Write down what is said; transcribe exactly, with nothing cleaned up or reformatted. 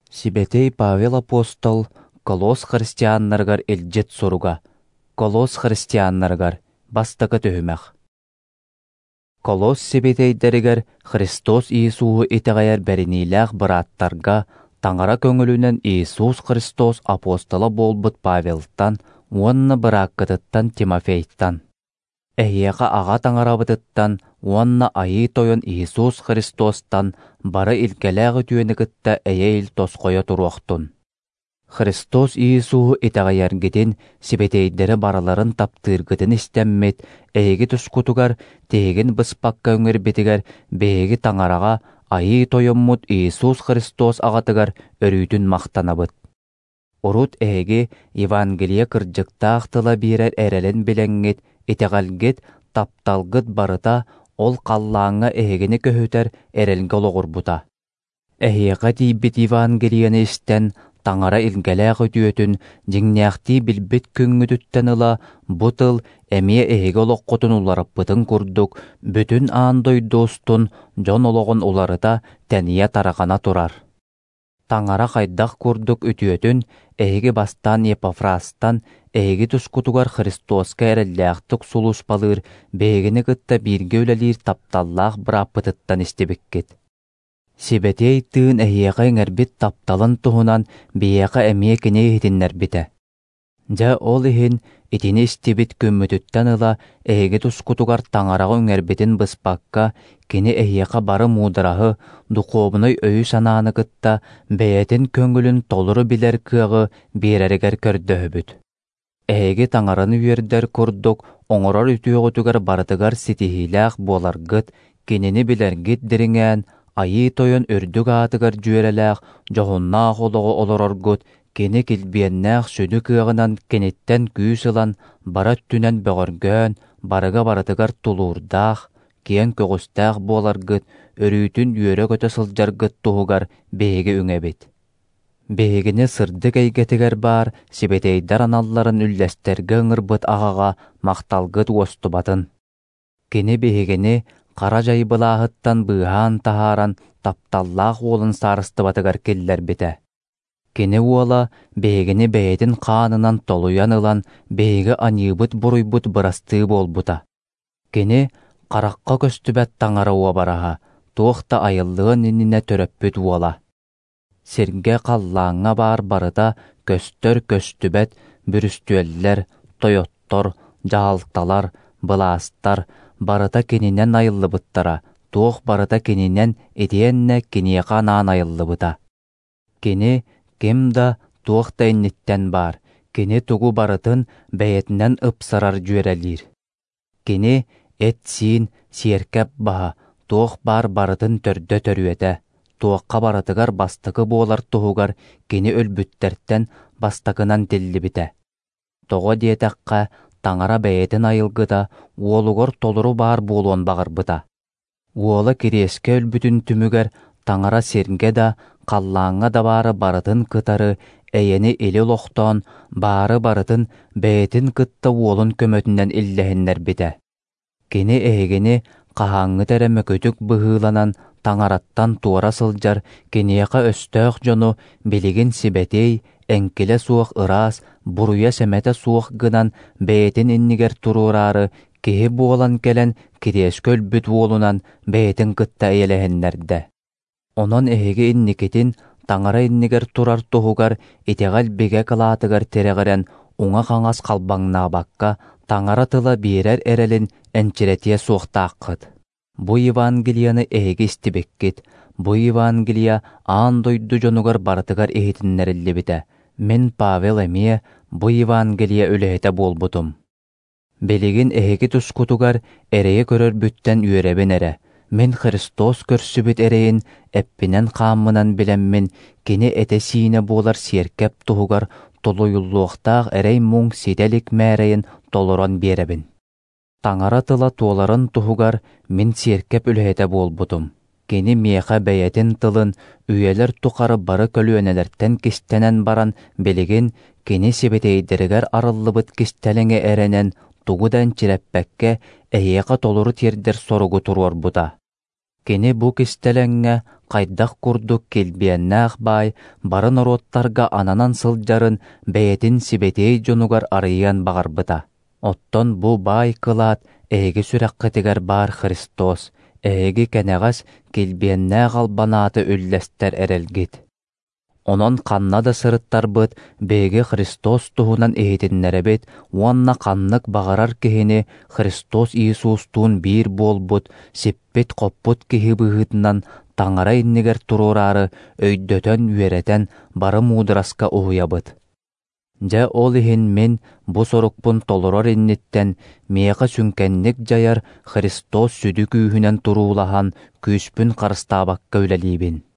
Сибетей Павел Апостол Колос христианнаргар элжет соруга. Колос христианнаргар бастакы төһүмэх. Колос сибетейдеригер Христос Иисуһу итегайар бәринилээх быраттарга таңара көңүлүнен Иисус Христос апостола болбут Павелтан, уонна быраккытыттан Тимофейттан. Эхиэха ага таңарабытыттан, уонна айы тойон Иисус Христостан бары илкелээғы түйенігітті эйэйл тоскойо туруохтун. Христос Иисуһу итагайаргитин сибетейдері бараларын таптыргытын истэммит, эйги тускутугар тегин быспакка өңөр битигер бээги таңарага айы тойоммут Иисус Христос агатыгар өрүүтүн мактанабыт. Урут эйги Евангелие кырдьыктаахтыла бирер эрелен билеңгит, итегалгит тапталгыт барыта ол қаллаңа эйгини көһүтер эрелге ологурбута. Эхиэға тийбит Евангелияны истен таңара илгелээх өтүөтүн жиңнээхти билбит күңгүтүттен ыла бутыл эмие эһиге олоққотун улараппытын курдук, бүтүн аандой достун жон ологон уларыта тәния тарағана турар. Таңара хайдах курдук өтүөтүн эһиге бастан Епафрастан эһиги тускутугар Христоска эреллээхтик сулус балыр бээгини кытта бирге үлэлиир тапталлаах быраппытыттан истебиккит. Сибетей тыын эһиэҕэ эҥэрбит тапталын туһунан биэҕэ эмиэ кине иһитиннэрбитэ. Дьэ ол иһин итини истибит көммүтүттэн ыла эһиги тускутугар таңарага үҥэрбитин быспакка кини эһиэҕэ бары муудараһы духовной өйү санааны кытта бэйэтин көҥүлүн толуру билэр кыаҕы биэрэригэр көрдөһөбүт. Эһиги таңарын үөрдэр курдук оҥорор үтүөҕүтүгэр барытыгар ситиһиилээх буоларгыт кинини билэргит дириҥээн айы тойон өрдүк аатыгар жүөрэлээх жоһуннаах олоҕо олороргут кини килбиэннээх сүнү кыаҕынан кенеттен күүс ылан бара түнэн бөҕөргөөн барыга барытыгар тулуурдаах киэн көгүстээх буоларгыт өрүүтүн үөрэ көтө сылдьаргыт туһугар бээги үҥэбит. Бээгини сырдык эйгетигэр баар сибетейдар аналларын үллэстерге ыҥырбыт аҕаҕа махталгыт уостубатын. Кини бээгини Кара жайбылааһыттан быыһаан таһааран тапталлаах уолун саарыстыбатыгар киллэрбитэ. Кини уола бээгини бэйэтин хаанынан толуян ылан бээги аньыыбыт буруйбут бырастыы буолбута. Кини каракка көстүбэт таңара уа бараһа, туохта айыллыгын иннине төрөппүт уола. Сирге қаллааҥҥа баар барыта көстөр көстүбэт бүрүстүөллэр, тойоттор, жаалталар, былаастар барыта кининен айыллыбыттара, туох барыта кининен этиэнне киниэха наан айыллыбыта. Кини ким да туохта инниттен бар, кини тугу барытын бэйэтинен ыпсарар жүөрэлиир. Кини эт сиин сиэркэп баһа, туох бар барытын төрдө төрүөтэ, туохха барытыгар бастакы буолар туһугар кини өлбүттэртэн бастакынан тиллибитэ. Тоҕо диэтэххэ таңара бэйэтин айылгыта уолугор толуру баар буолуон багарбыта. Уола кириэске өлбүтүн түмүгэр таңара сирге да қаллааҥҥа да баары барытын кытары эйени или лохтоон баары барытын бэйэтин кытта уолун көмөтүнэн иллэһиннэрбитэ. Кини эһигини хаһааҥҥы эрэмэ көтүк быһыыланан таңараттан туора сылдьар киниэха өстөөх дьону билигин сибетей эңкилэ суох ыраас буруя сэмэтэ суох гынан бэйэтин иннигэр туруурары киһи буолан келэн кириэскө өлбүт уолунан бэйэтин кытта эйэлэһэннэрдэ. Онон эһиги инникитин таңара иннигэр турар туһугар итеҕэл бигэ кылаатыгар тэрэҕэрэн уҥа хаҥас халбаҥнаабакка таңара тыла биэрэр эрэлин энчиретиэ суохтааххыт. Бу Евангелияны эһиги истибиккит, бу Евангелия аан дойду дьонугар барытыгар иһитиннэриллибитэ. Мен Павел эмиэ бу Евангелия үлэһэтэ буолбутум. Белигин эһиги тускутугар эрэйэ көрөрбүттэн үөрэбин эрэ. Мен Христос көрсүбүт эрэйин эппинэн хааммынан билэммин кини эте сиине буолар сиэркэп туһугар толуйуллуохтаах эрэй муҥ ситэлик мээрэйин толорон биэрэбин. Таңара тыла туоларын туһугар мен сиэркэп үлэһэтэ буолбутум. Кини миэхэ бэйэтин тылын үйэлэр тухары бары көлүөнэлэртэн кистэнэн баран билигин кини сибетейдеригэр арыллыбыт кистэлэҥэ эрэнэн тугудан чирэппэкке эйиэхэ толуру тиэрдэр соругу туруорбута. Кини бу кистэлэҥҥэ Кайдах курдук келбиэннээх бай, барын ороттарга ананан сылдьарын бэйэтин сибетей дьонугар арыйан бағарбыта. Оттон бу бай кылаат эйги сүрэххитигэр баар Христос, эйги кэнэҕэс келбиэннээх албанааты үллэстэр эрэлгит. Онон ханна да сырыттарбыт, бэйги Христос туһунан эһитиннэребит, уонна ханнык бағарар киһини Христос Иисустуун биир буолбут, сиппит хоппут киһи быһыытынан таҥара иннигэр туруураары өйдөтөн үөрэтэн бары муудыраска уһуйабыт. Дьэ ол иһин мин бу сорукпун толорор инниттэн миэхэ сүнкэнник дьайар Христос сүдү күүһүнэн туруулаһан күүспүн харыстаабакка үлэлиибин.